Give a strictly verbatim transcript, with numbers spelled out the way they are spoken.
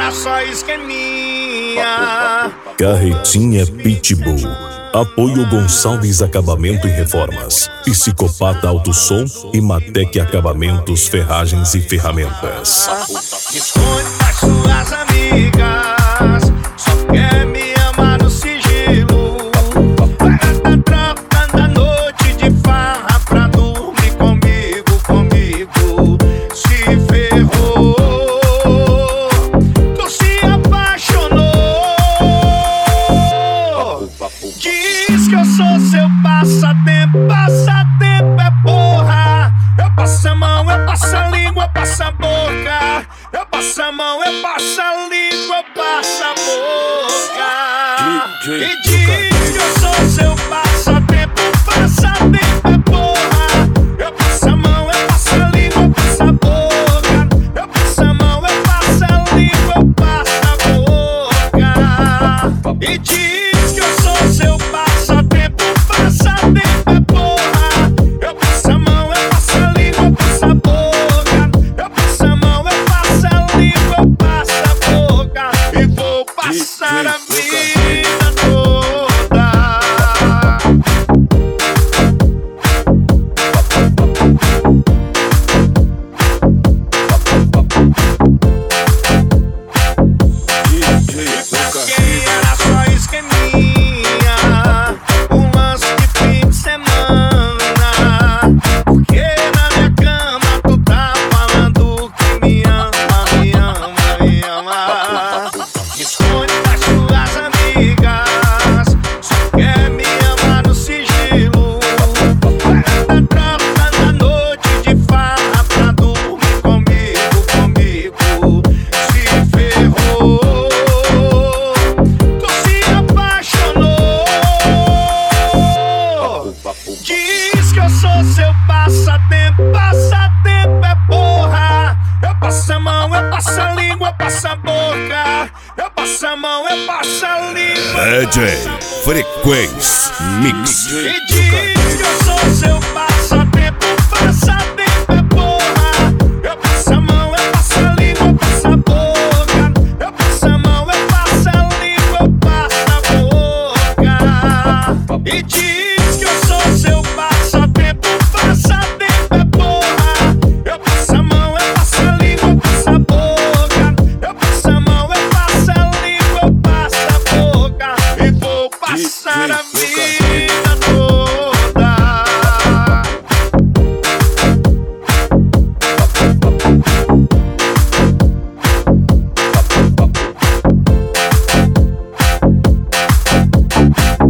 era só esqueminha. Carretinha Pitbull. Apoio Gonçalves Acabamento e Reformas, Psicopata Auto Som e Matec Acabamentos, Ferragens e Ferramentas. Esconde das suas amigas, só quer me amar no sigilo. Vai da troca da noite de farra pra dormir comigo, comigo. Se ferrou, tu se apaixonou. Diz que eu sou seu passatempo, passatempo é porra. Eu passo a mão, eu passo a língua, eu passo a boca. Eu passo a mão, eu passo a língua, eu passo a boca. E diz que eu sou seu passatempo, passatempo é porra. Eu passo a mão, eu passo a língua, eu passo a boca. Eu passo a mão, eu passo a língua, eu passo a boca. E diz que eu sou seu passatempo, passatempo é porra. Eu passo a mão, eu passo a língua, eu passo a boca. Eu passo a mão, eu passo a língua, eu passo a boca. E vou passar a vida toda. Quem era só esqueminha, um lance de fim de semana. Porque na minha cama tu tá falando que me ama, me ama, me ama. Esconde das suas amigas, só quer me amar no sigilo. Vai da troca da noite de farra pra dormir comigo, comigo. Se ferrou, tu se apaixonou. Diz que eu sou seu passatempo, passatempo é porra. Eu passo a mão, eu passo a língua, eu passo a boca. Eu passo a mão, eu passo a língua. D J Frequência Mix. E diz que eu sou seu passatempo.